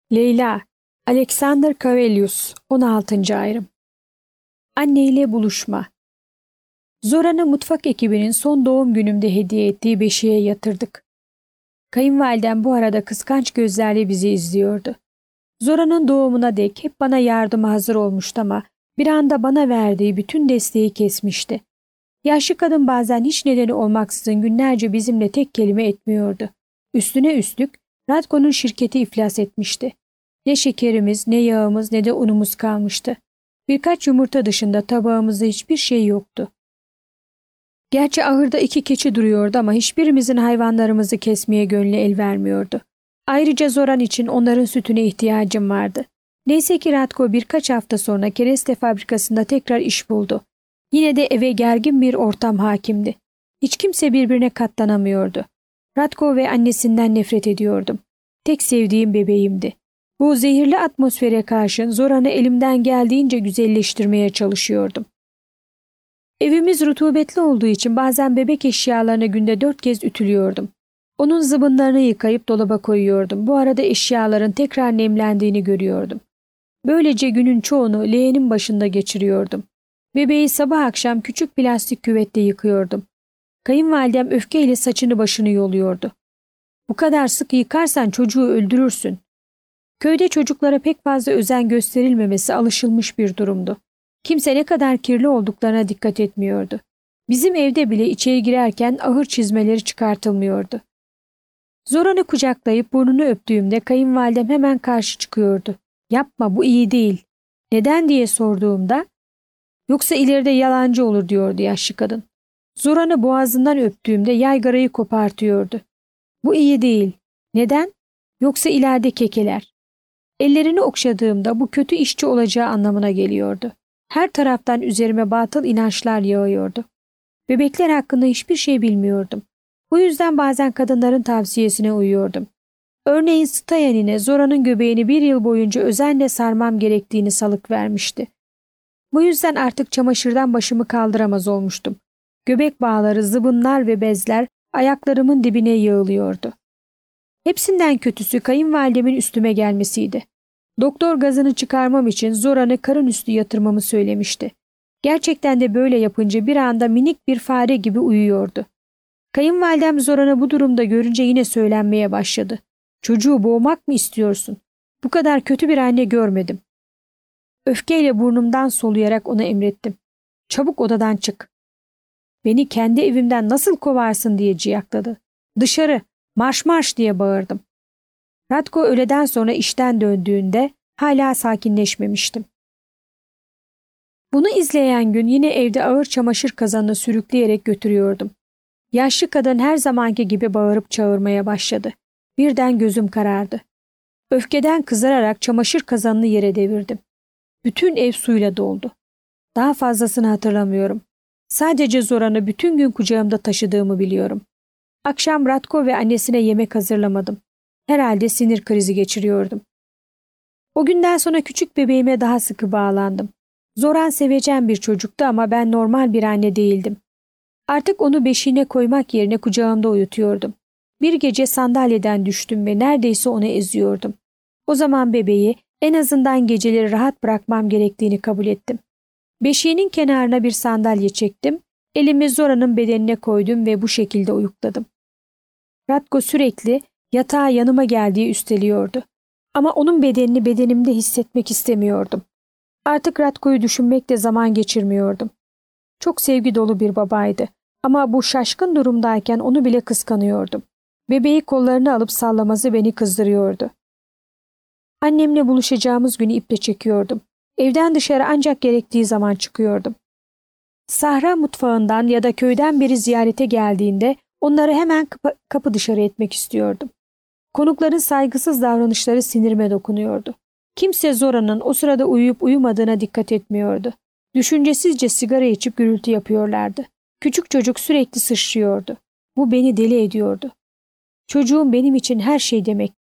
Leyla, Alexander Kavelius, 16. ayrım. Anne ile buluşma. Zoran'ı mutfak ekibinin son doğum günümde hediye ettiği beşiğe yatırdık. Kayınvalidem bu arada kıskanç gözlerle bizi izliyordu. Zoran'ın doğumuna dek hep bana yardıma hazır olmuştu ama bir anda bana verdiği bütün desteği kesmişti. Yaşlı kadın bazen hiç nedeni olmaksızın günlerce bizimle tek kelime etmiyordu. Üstüne üstlük Radko'nun şirketi iflas etmişti. Ne şekerimiz, ne yağımız, ne de unumuz kalmıştı. Birkaç yumurta dışında tabağımızda hiçbir şey yoktu. Gerçi ahırda 2 keçi duruyordu ama hiçbirimizin hayvanlarımızı kesmeye gönlü el vermiyordu. Ayrıca Zoran için onların sütüne ihtiyacım vardı. Neyse ki Radko birkaç hafta sonra kereste fabrikasında tekrar iş buldu. Yine de eve gergin bir ortam hakimdi. Hiç kimse birbirine katlanamıyordu. Radko ve annesinden nefret ediyordum. Tek sevdiğim bebeğimdi. Bu zehirli atmosfere karşın Zoran'ı elimden geldiğince güzelleştirmeye çalışıyordum. Evimiz rutubetli olduğu için bazen bebek eşyalarını günde 4 kez ütülüyordum. Onun zıbınlarını yıkayıp dolaba koyuyordum. Bu arada eşyaların tekrar nemlendiğini görüyordum. Böylece günün çoğunu leğenin başında geçiriyordum. Bebeği sabah akşam küçük plastik küvette yıkıyordum. Kayınvalidem öfkeyle saçını başını yoluyordu. "Bu kadar sık yıkarsan çocuğu öldürürsün." Köyde çocuklara pek fazla özen gösterilmemesi alışılmış bir durumdu. Kimse ne kadar kirli olduklarına dikkat etmiyordu. Bizim evde bile içeri girerken ahır çizmeleri çıkartılmıyordu. Zoran'ı kucaklayıp burnunu öptüğümde kayınvalidem hemen karşı çıkıyordu. "Yapma, bu iyi değil." "Neden?" diye sorduğumda, "Yoksa ileride yalancı olur," diyordu yaşlı kadın. Zoran'ı boğazından öptüğümde yaygarayı kopartıyordu. "Bu iyi değil." "Neden?" "Yoksa ileride kekeler." Ellerini okşadığımda bu kötü işçi olacağı anlamına geliyordu. Her taraftan üzerime batıl inançlar yağıyordu. Bebekler hakkında hiçbir şey bilmiyordum. Bu yüzden bazen kadınların tavsiyesine uyuyordum. Örneğin Stayanine Zoran'ın göbeğini 1 yıl boyunca özenle sarmam gerektiğini salık vermişti. Bu yüzden artık çamaşırdan başımı kaldıramaz olmuştum. Göbek bağları, zıbınlar ve bezler ayaklarımın dibine yığılıyordu. Hepsinden kötüsü kayınvalidemin üstüme gelmesiydi. Doktor gazını çıkarmam için Zoran'ı karın üstü yatırmamı söylemişti. Gerçekten de böyle yapınca bir anda minik bir fare gibi uyuyordu. Kayınvalidem Zoran'ı bu durumda görünce yine söylenmeye başladı. "Çocuğu boğmak mı istiyorsun? Bu kadar kötü bir anne görmedim." Öfkeyle burnumdan soluyarak ona emrettim. "Çabuk odadan çık." "Beni kendi evimden nasıl kovarsın?" diye ciyakladı. "Dışarı, marş marş," diye bağırdım. Radko öğleden sonra işten döndüğünde hala sakinleşmemiştim. Bunu izleyen gün yine evde ağır çamaşır kazanını sürükleyerek götürüyordum. Yaşlı kadın her zamanki gibi bağırıp çağırmaya başladı. Birden gözüm karardı. Öfkeden kızararak çamaşır kazanını yere devirdim. Bütün ev suyla doldu. Daha fazlasını hatırlamıyorum. Sadece Zoran'ı bütün gün kucağımda taşıdığımı biliyorum. Akşam Radko ve annesine yemek hazırlamadım. Herhalde sinir krizi geçiriyordum. O günden sonra küçük bebeğime daha sıkı bağlandım. Zoran sevecen bir çocuktu ama ben normal bir anne değildim. Artık onu beşiğine koymak yerine kucağımda uyutuyordum. Bir gece sandalyeden düştüm ve neredeyse onu eziyordum. O zaman bebeği en azından geceleri rahat bırakmam gerektiğini kabul ettim. Beşiğinin kenarına bir sandalye çektim, elimi Zora'nın bedenine koydum ve bu şekilde uyukladım. Radko sürekli yatağa yanıma geldiği üsteliyordu. Ama onun bedenini bedenimde hissetmek istemiyordum. Artık Radko'yu düşünmekle zaman geçirmiyordum. Çok sevgi dolu bir babaydı ama bu şaşkın durumdayken onu bile kıskanıyordum. Bebeği kollarına alıp sallaması beni kızdırıyordu. Annemle buluşacağımız günü iple çekiyordum. Evden dışarı ancak gerektiği zaman çıkıyordum. Sahra mutfağından ya da köyden biri ziyarete geldiğinde onları hemen kapı dışarı etmek istiyordum. Konukların saygısız davranışları sinirime dokunuyordu. Kimse Zora'nın o sırada uyuyup uyumadığına dikkat etmiyordu. Düşüncesizce sigara içip gürültü yapıyorlardı. Küçük çocuk sürekli sıçrıyordu. Bu beni deli ediyordu. Çocuğum benim için her şey demek.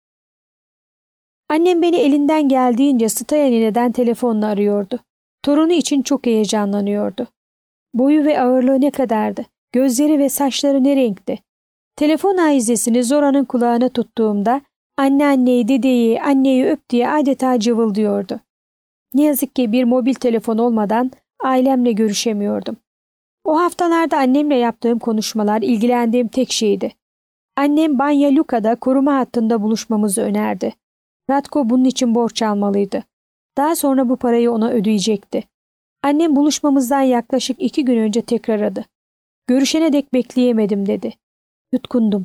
Annem beni elinden geldiğince Stayanine'den telefonla arıyordu. Torunu için çok heyecanlanıyordu. Boyu ve ağırlığı ne kadardı? Gözleri ve saçları ne renkti? Telefon aizesini Zora'nın kulağına tuttuğumda Anneanneyi, dedeyi, anneyi öp diye adeta cıvıldıyordu. Ne yazık ki bir mobil telefon olmadan ailemle görüşemiyordum. O haftalarda annemle yaptığım konuşmalar ilgilendiğim tek şeydi. Annem Banja Luka'da koruma hattında buluşmamızı önerdi. Ratko bunun için borç almalıydı. Daha sonra bu parayı ona ödeyecekti. Annem buluşmamızdan yaklaşık 2 gün önce tekrar aradı. Görüşene dek bekleyemedim dedi. Yutkundum.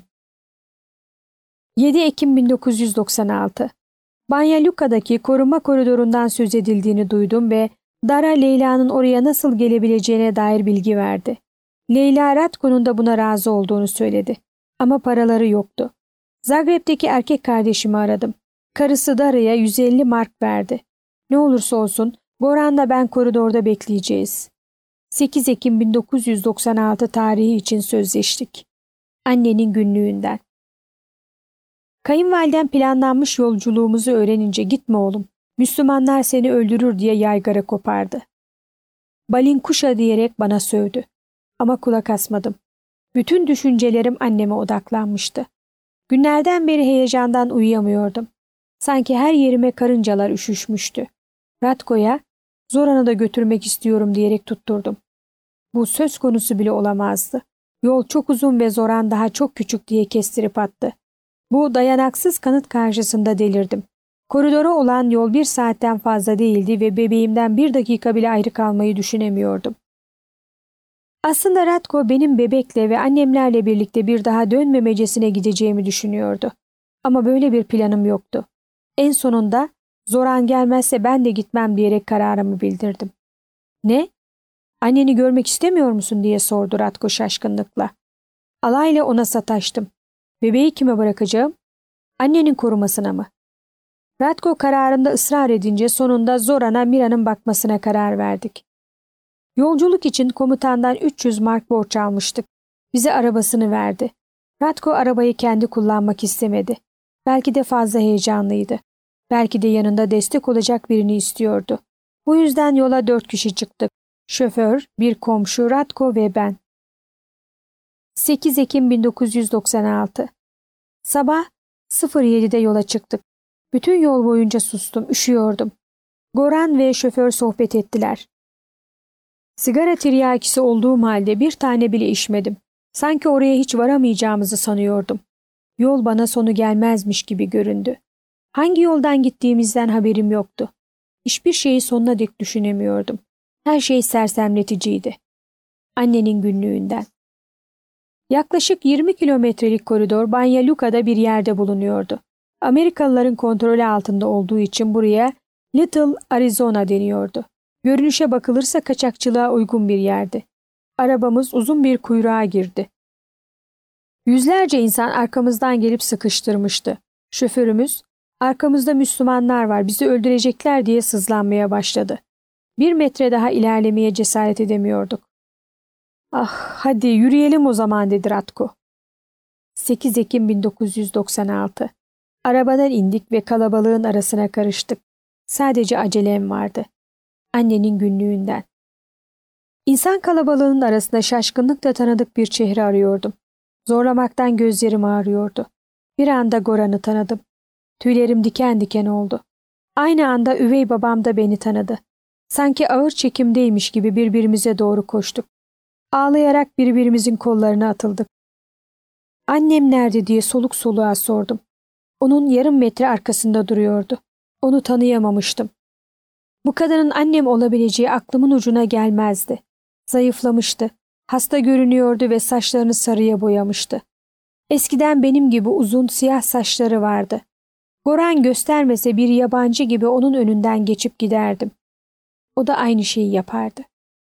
7 Ekim 1996. Banja Luka'daki koruma koridorundan söz edildiğini duydum ve Dara Leyla'nın oraya nasıl gelebileceğine dair bilgi verdi. Leyla Ratko'nun da buna razı olduğunu söyledi. Ama paraları yoktu. Zagreb'deki erkek kardeşimi aradım. Karısı Dara'ya 150 mark verdi. Ne olursa olsun Goran'la ben koridorda bekleyeceğiz. 8 Ekim 1996 tarihi için sözleştik. Annenin günlüğünden. Kayınvalidem planlanmış yolculuğumuzu öğrenince gitme oğlum, Müslümanlar seni öldürür diye yaygara kopardı. Balinkuşa diyerek bana sövdü. Ama kulak asmadım. Bütün düşüncelerim anneme odaklanmıştı. Günlerden beri heyecandan uyuyamıyordum. Sanki her yerime karıncalar üşüşmüştü. Ratko'ya Zoran'ı da götürmek istiyorum diyerek tutturdum. Bu söz konusu bile olamazdı. Yol çok uzun ve Zoran daha çok küçük diye kestirip attı. Bu dayanaksız kanıt karşısında delirdim. Koridora olan yol 1 saatten fazla değildi ve bebeğimden 1 dakika bile ayrı kalmayı düşünemiyordum. Aslında Ratko benim bebekle ve annemlerle birlikte bir daha dönmemecesine gideceğimi düşünüyordu. Ama böyle bir planım yoktu. En sonunda Zoran gelmezse ben de gitmem diyerek kararımı bildirdim. Ne? Anneni görmek istemiyor musun diye sordu Ratko şaşkınlıkla. Alayla ona sataştım. Bebeği kime bırakacağım? Annenin korumasına mı? Ratko kararında ısrar edince sonunda Zoran'a Mira'nın bakmasına karar verdik. Yolculuk için komutandan 300 mark borç almıştık. Bize arabasını verdi. Ratko arabayı kendi kullanmak istemedi. Belki de fazla heyecanlıydı. Belki de yanında destek olacak birini istiyordu. Bu yüzden yola 4 kişi çıktık. Şoför, bir komşu, Ratko ve ben. 8 Ekim 1996. Sabah 07'de yola çıktık. Bütün yol boyunca sustum, üşüyordum. Goran ve şoför sohbet ettiler. Sigara tiryakisi olduğum halde bir tane bile içmedim. Sanki oraya hiç varamayacağımızı sanıyordum. Yol bana sonu gelmezmiş gibi göründü. Hangi yoldan gittiğimizden haberim yoktu. Hiçbir şeyi sonuna dek düşünemiyordum. Her şey sersemleticiydi. Annenin günlüğünden. Yaklaşık 20 kilometrelik koridor Banja Luka'da bir yerde bulunuyordu. Amerikalıların kontrolü altında olduğu için buraya Little Arizona deniyordu. Görünüşe bakılırsa kaçakçılığa uygun bir yerdi. Arabamız uzun bir kuyruğa girdi. Yüzlerce insan arkamızdan gelip sıkıştırmıştı. Şoförümüz, "Arkamızda Müslümanlar var, bizi öldürecekler" diye sızlanmaya başladı. 1 metre daha ilerlemeye cesaret edemiyorduk. "Ah, hadi yürüyelim o zaman" dedi Ratko. 8 Ekim 1996. Arabadan indik ve kalabalığın arasına karıştık. Sadece acelem vardı. Annenin günlüğünden. İnsan kalabalığının arasında şaşkınlıkla tanıdık bir çehre arıyordum. Zorlamaktan gözlerim ağrıyordu. Bir anda Goran'ı tanıdım. Tüylerim diken diken oldu. Aynı anda üvey babam da beni tanıdı. Sanki ağır çekimdeymiş gibi birbirimize doğru koştuk. Ağlayarak birbirimizin kollarına atıldık. "Annem nerede?" diye soluk soluğa sordum. Onun yarım metre arkasında duruyordu. Onu tanıyamamıştım. Bu kadının annem olabileceği aklımın ucuna gelmezdi. Zayıflamıştı, hasta görünüyordu ve saçlarını sarıya boyamıştı. Eskiden benim gibi uzun siyah saçları vardı. Goran göstermese bir yabancı gibi onun önünden geçip giderdim. O da aynı şeyi yapardı.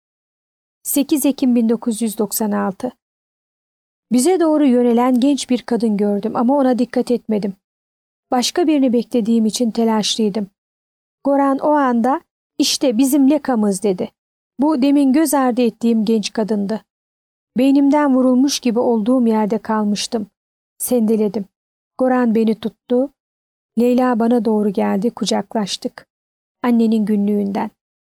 8 Ekim 1996. Bize doğru yönelen genç bir kadın gördüm ama ona dikkat etmedim. Başka birini beklediğim için telaşlıydım. Goran o anda "İşte bizim Leka'mız" dedi. Bu demin göz ardı ettiğim genç kadındı. Beynimden vurulmuş gibi olduğum yerde kalmıştım. Sendeledim. Goran beni tuttu. Leyla bana doğru geldi, kucaklaştık. Annenin günlüğünden.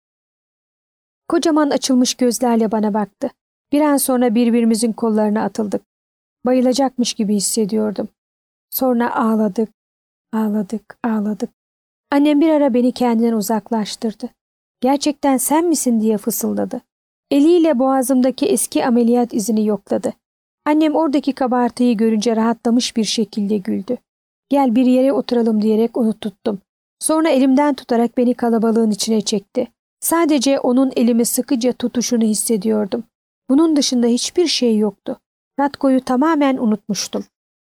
Kocaman açılmış gözlerle bana baktı. Bir an sonra birbirimizin kollarına atıldık. Bayılacakmış gibi hissediyordum. Sonra ağladık, Ağladık, ağladık. Annem bir ara beni kendinden uzaklaştırdı. Gerçekten sen misin diye fısıldadı. Eliyle boğazımdaki eski ameliyat izini yokladı. Annem oradaki kabartıyı görünce rahatlamış bir şekilde güldü. Gel bir yere oturalım diyerek onu tuttum. Sonra elimden tutarak beni kalabalığın içine çekti. Sadece onun elimi sıkıca tutuşunu hissediyordum. Bunun dışında hiçbir şey yoktu. Ratko'yu tamamen unutmuştum.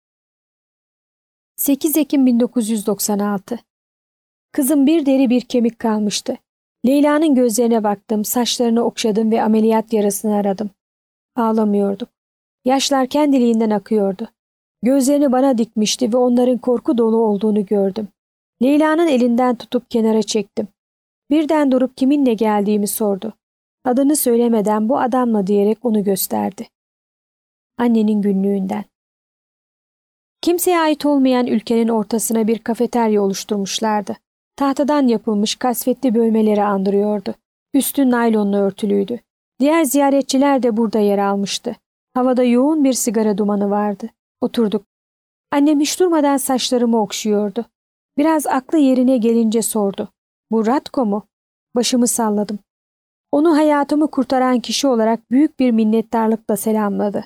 8 Ekim 1996. Kızım bir deri bir kemik kalmıştı. Leyla'nın gözlerine baktım, saçlarını okşadım ve ameliyat yarasını aradım. Ağlamıyorduk. Yaşlar kendiliğinden akıyordu. Gözlerini bana dikmişti ve onların korku dolu olduğunu gördüm. Leyla'nın elinden tutup kenara çektim. Birden durup kiminle geldiğimi sordu. Adını söylemeden bu adamla diyerek onu gösterdi. Annenin günlüğünden. Kimseye ait olmayan ülkenin ortasına bir kafeterya oluşturmuşlardı. Tahtadan yapılmış kasvetli bölmeleri andırıyordu. Üstü naylonla örtülüydü. Diğer ziyaretçiler de burada yer almıştı. Havada yoğun bir sigara dumanı vardı. Oturduk. Annem hiç durmadan saçlarımı okşuyordu. Biraz aklı yerine gelince sordu. Bu Ratko mu? Başımı salladım. Onu hayatımı kurtaran kişi olarak büyük bir minnettarlıkla selamladı.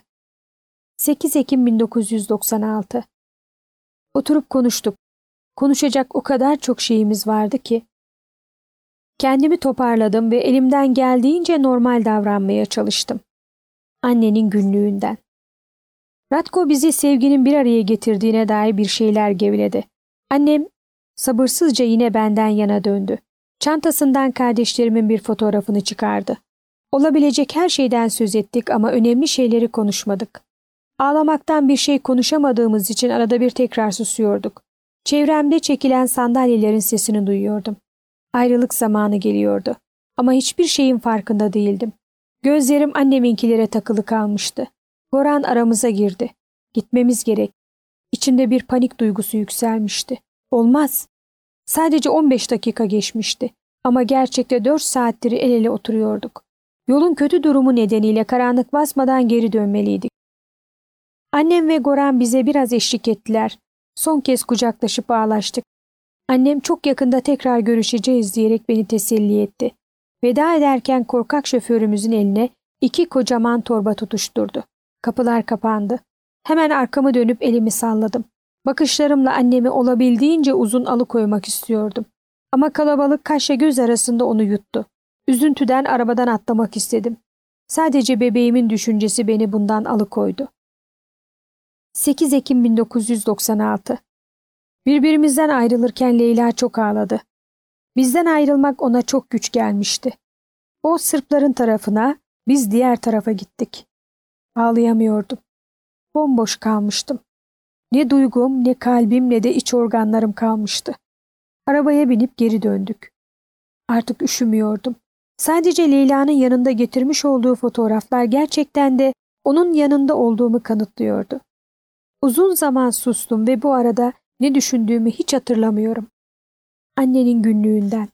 8 Ekim 1996. Oturup konuştuk. Konuşacak o kadar çok şeyimiz vardı ki. Kendimi toparladım ve elimden geldiğince normal davranmaya çalıştım. Annenin günlüğünden. Ratko bizi sevginin bir araya getirdiğine dair bir şeyler geveledi. Annem sabırsızca yine benden yana döndü. Çantasından kardeşlerimin bir fotoğrafını çıkardı. Olabilecek her şeyden söz ettik ama önemli şeyleri konuşmadık. Ağlamaktan bir şey konuşamadığımız için arada bir tekrar susuyorduk. Çevremde çekilen sandalyelerin sesini duyuyordum. Ayrılık zamanı geliyordu. Ama hiçbir şeyin farkında değildim. Gözlerim anneminkilere takılı kalmıştı. Goran aramıza girdi. Gitmemiz gerek. İçinde bir panik duygusu yükselmişti. Olmaz. Sadece 15 dakika geçmişti. Ama gerçekte 4 saattir el ele oturuyorduk. Yolun kötü durumu nedeniyle karanlık basmadan geri dönmeliydik. Annem ve Goran bize biraz eşlik ettiler. Son kez kucaklaşıp ağlaştık. Annem çok yakında tekrar görüşeceğiz diyerek beni teselli etti. Veda ederken korkak şoförümüzün eline 2 kocaman torba tutuşturdu. Kapılar kapandı. Hemen arkamı dönüp elimi salladım. Bakışlarımla annemi olabildiğince uzun alıkoymak istiyordum. Ama kalabalık kaşla göz arasında onu yuttu. Üzüntüden arabadan atlamak istedim. Sadece bebeğimin düşüncesi beni bundan alıkoydu. 8 Ekim 1996. Birbirimizden ayrılırken Leyla çok ağladı. Bizden ayrılmak ona çok güç gelmişti. O Sırpların tarafına, biz diğer tarafa gittik. Ağlayamıyordum. Bomboş kalmıştım. Ne duygum, ne kalbim, ne de iç organlarım kalmıştı. Arabaya binip geri döndük. Artık üşümüyordum. Sadece Leyla'nın yanında getirmiş olduğu fotoğraflar gerçekten de onun yanında olduğumu kanıtlıyordu. Uzun zaman sustum ve bu arada ne düşündüğümü hiç hatırlamıyorum. Annenin günlüğünden.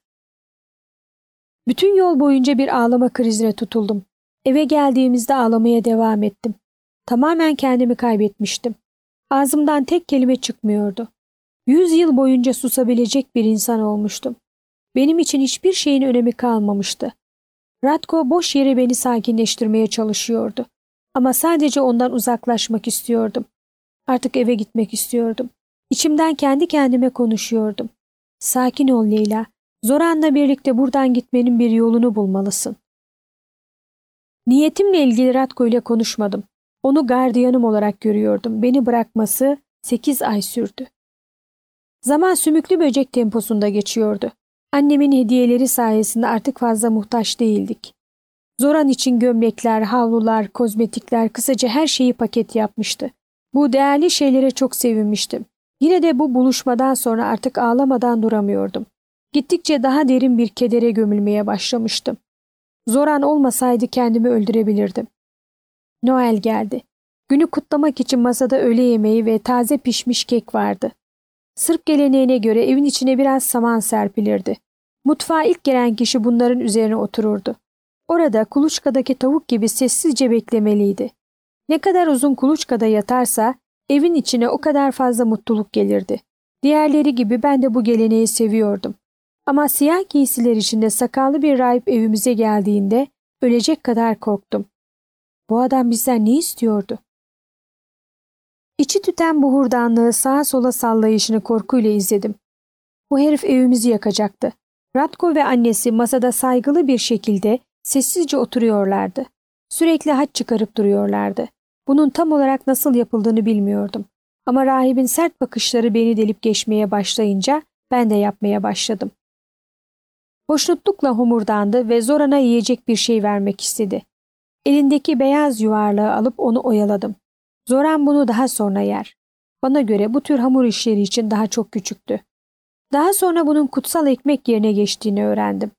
Bütün yol boyunca bir ağlama krizine tutuldum. Eve geldiğimizde ağlamaya devam ettim. Tamamen kendimi kaybetmiştim. Ağzımdan tek kelime çıkmıyordu. 100 yıl boyunca susabilecek bir insan olmuştum. Benim için hiçbir şeyin önemi kalmamıştı. Ratko boş yere beni sakinleştirmeye çalışıyordu. Ama sadece ondan uzaklaşmak istiyordum. Artık eve gitmek istiyordum. İçimden kendi kendime konuşuyordum. Sakin ol Leyla. Zoran'la birlikte buradan gitmenin bir yolunu bulmalısın. Niyetimle ilgili Ratko ile konuşmadım. Onu gardiyanım olarak görüyordum. Beni bırakması 8 ay sürdü. Zaman sümüklü böcek temposunda geçiyordu. Annemin hediyeleri sayesinde artık fazla muhtaç değildik. Zoran için gömlekler, havlular, kozmetikler, kısaca her şeyi paket yapmıştı. Bu değerli şeylere çok sevinmiştim. Yine de bu buluşmadan sonra artık ağlamadan duramıyordum. Gittikçe daha derin bir kedere gömülmeye başlamıştım. Zoran olmasaydı kendimi öldürebilirdim. Noel geldi. Günü kutlamak için masada öğle yemeği ve taze pişmiş kek vardı. Sırp geleneğine göre evin içine biraz saman serpilirdi. Mutfağa ilk gelen kişi bunların üzerine otururdu. Orada kuluçkadaki tavuk gibi sessizce beklemeliydi. Ne kadar uzun kuluçkada yatarsa evin içine o kadar fazla mutluluk gelirdi. Diğerleri gibi ben de bu geleneği seviyordum. Ama siyah giysiler içinde sakallı bir rahip evimize geldiğinde ölecek kadar korktum. Bu adam bizden ne istiyordu? İçi tüten bu hurdanlığı sağa sola sallayışını korkuyla izledim. Bu herif evimizi yakacaktı. Radko ve annesi masada saygılı bir şekilde sessizce oturuyorlardı. Sürekli haç çıkarıp duruyorlardı. Bunun tam olarak nasıl yapıldığını bilmiyordum. Ama rahibin sert bakışları beni delip geçmeye başlayınca ben de yapmaya başladım. Hoşnutlukla homurdandı ve Zoran'a yiyecek bir şey vermek istedi. Elindeki beyaz yuvarlağı alıp onu oyaladım. Zoran bunu daha sonra yer. Bana göre bu tür hamur işleri için daha çok küçüktü. Daha sonra bunun kutsal ekmek yerine geçtiğini öğrendim.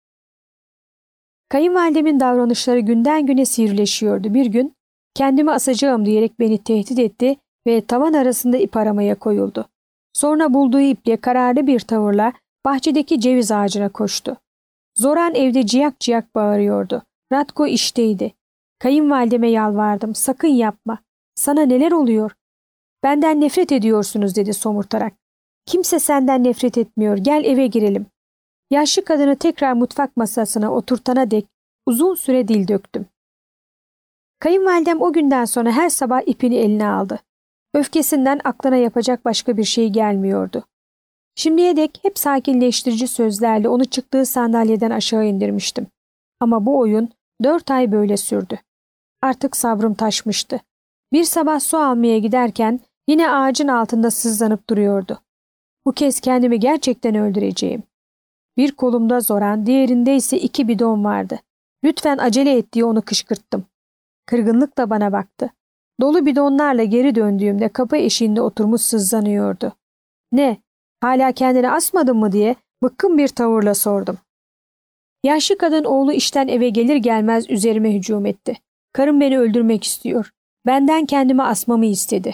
Kayınvalidemin davranışları günden güne sivrileşiyordu. Bir gün kendimi asacağım diyerek beni tehdit etti ve tavan arasında ip aramaya koyuldu. Sonra bulduğu iple kararlı bir tavırla bahçedeki ceviz ağacına koştu. Zoran evde ciyak ciyak bağırıyordu. Radko işteydi. Kayınvalideme yalvardım. Sakın yapma. Sana neler oluyor? Benden nefret ediyorsunuz dedi somurtarak. Kimse senden nefret etmiyor. Gel eve girelim. Yaşlı kadını tekrar mutfak masasına oturtana dek uzun süre dil döktüm. Kayınvalidem o günden sonra her sabah ipini eline aldı. Öfkesinden aklına yapacak başka bir şey gelmiyordu. Şimdiye dek hep sakinleştirici sözlerle onu çıktığı sandalyeden aşağı indirmiştim. Ama bu oyun 4 ay böyle sürdü. Artık sabrım taşmıştı. Bir sabah su almaya giderken yine ağacın altında sızlanıp duruyordu. Bu kez kendimi gerçekten öldüreceğim. Bir kolumda Zoran, diğerinde ise 2 bidon vardı. Lütfen acele et diye onu kışkırttım. Kırgınlıkla bana baktı. Dolu bidonlarla geri döndüğümde kapı eşiğinde oturmuş sızlanıyordu. Ne? Hala kendini asmadın mı diye bıkkın bir tavırla sordum. Yaşlı kadın oğlu işten eve gelir gelmez üzerime hücum etti. Karım beni öldürmek istiyor. Benden kendimi asmamı istedi.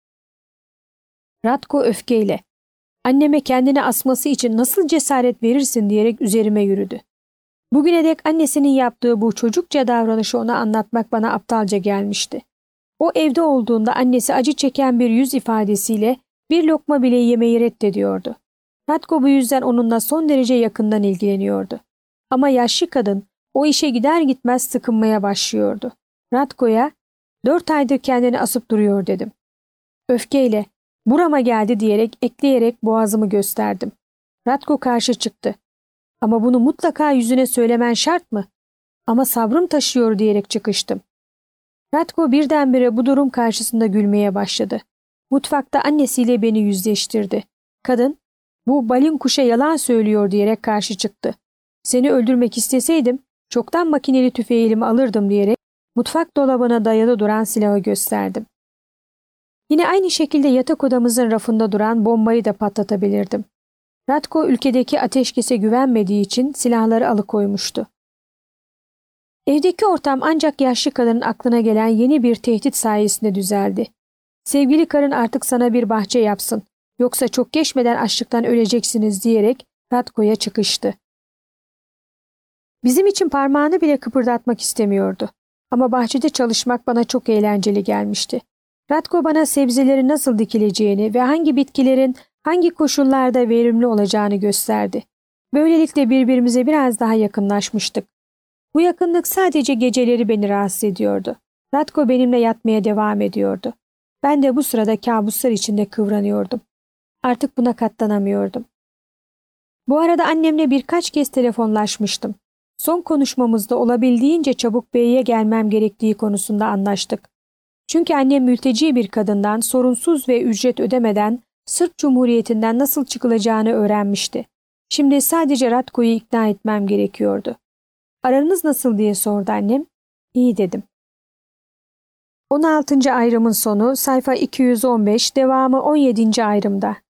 Radko öfkeyle, anneme kendini asması için nasıl cesaret verirsin diyerek üzerime yürüdü. Bugüne dek annesinin yaptığı bu çocukça davranışı ona anlatmak bana aptalca gelmişti. O evde olduğunda annesi acı çeken bir yüz ifadesiyle bir lokma bile yemeyi reddediyordu. Radko bu yüzden onunla son derece yakından ilgileniyordu. Ama yaşlı kadın o işe gider gitmez sıkınmaya başlıyordu. Radko'ya 4 aydır kendini asıp duruyor dedim. Öfkeyle burama geldi diyerek ekleyerek boğazımı gösterdim. Radko karşı çıktı. Ama bunu mutlaka yüzüne söylemen şart mı? Ama sabrım taşıyor diyerek çıkıştım. Radko birdenbire bu durum karşısında gülmeye başladı. Mutfakta annesiyle beni yüzleştirdi. Kadın, bu balin kuşa yalan söylüyor diyerek karşı çıktı. Seni öldürmek isteseydim çoktan makineli tüfeğimi alırdım diyerek mutfak dolabına dayalı duran silahı gösterdim. Yine aynı şekilde yatak odamızın rafında duran bombayı da patlatabilirdim. Radko ülkedeki ateşkese güvenmediği için silahları alıkoymuştu. Evdeki ortam ancak yaşlı kadının aklına gelen yeni bir tehdit sayesinde düzeldi. Sevgili karın artık sana bir bahçe yapsın, yoksa çok geçmeden açlıktan öleceksiniz diyerek Radko'ya çıkıştı. Bizim için parmağını bile kıpırdatmak istemiyordu. Ama bahçede çalışmak bana çok eğlenceli gelmişti. Radko bana sebzelerin nasıl dikileceğini ve hangi bitkilerin hangi koşullarda verimli olacağını gösterdi. Böylelikle birbirimize biraz daha yakınlaşmıştık. Bu yakınlık sadece geceleri beni rahatsız ediyordu. Radko benimle yatmaya devam ediyordu. Ben de bu sırada kabuslar içinde kıvranıyordum. Artık buna katlanamıyordum. Bu arada annemle birkaç kez telefonlaşmıştım. Son konuşmamızda olabildiğince çabuk B'ye gelmem gerektiği konusunda anlaştık. Çünkü annem mülteci bir kadından sorunsuz ve ücret ödemeden Sırp Cumhuriyeti'nden nasıl çıkılacağını öğrenmişti. Şimdi sadece Radko'yu ikna etmem gerekiyordu. Aranız nasıl diye sordu annem. İyi dedim. 16. ayrımın sonu sayfa 215, devamı 17. ayrımda.